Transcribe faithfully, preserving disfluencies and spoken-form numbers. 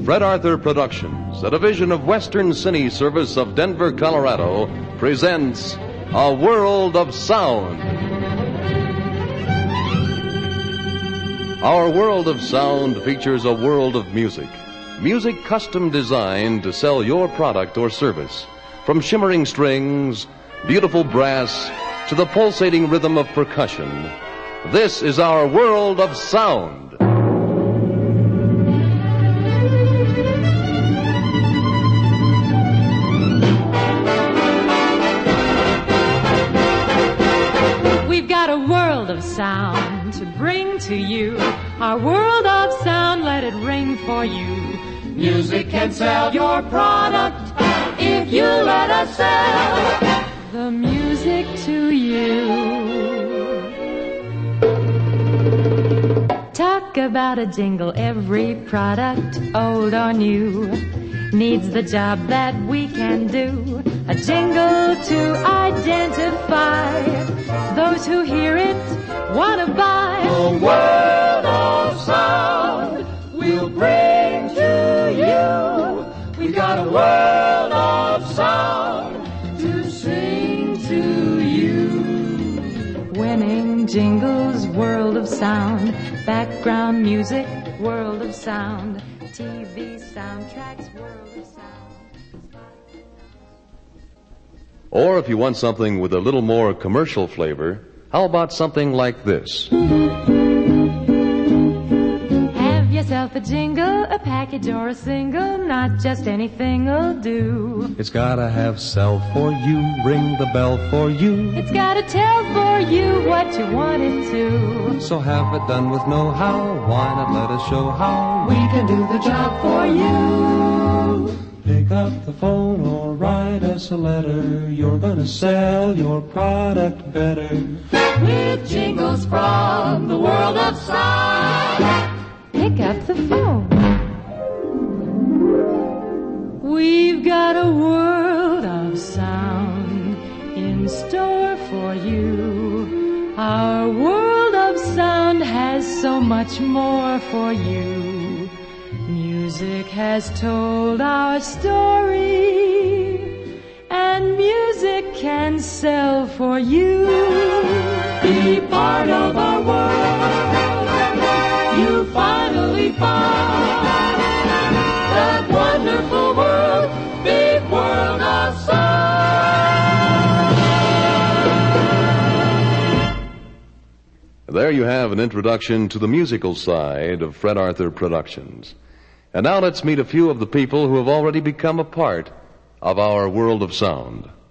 Fred Arthur Productions, a division of Western Cine Service of Denver, Colorado, presents A World of Sound. Our World of Sound features a world of music. Music custom designed to sell your product or service. From shimmering strings, beautiful brass, to the pulsating rhythm of percussion. This is our World of Sound. We've got a world of sound to bring to you. Our world of sound, let it ring for you. Music can sell your product if you let us sell the music to you. Talk about a jingle, every product, old or new, needs the job that we can do. A jingle to identify those who hear it want to buy. A world of sound we'll bring to you. We've got a world of sound to sing to you. Winning jingles, world of sound. Background music, world of sound. T V soundtracks, world of sound. Or if you want something with a little more commercial flavor, how about something like this? Have yourself a jingle, a package or a single, not just anything'll do. It's gotta have sell for you, ring the bell for you. It's gotta tell for you what you want it to. So have it done with know-how, why not let us show how we can do the job for you. Pick up the phone or write us a letter. You're gonna sell your product better with jingles from the world of sound. Pick up the phone. We've got a world of sound in store for you. Our world of sound has so much more for you. Music has told our story, and music can sell for you. Be part of our world. You finally found that wonderful world, big world of sound. There you have an introduction to the musical side of Fred Arthur Productions. And now let's meet a few of the people who have already become a part of our World of Sound.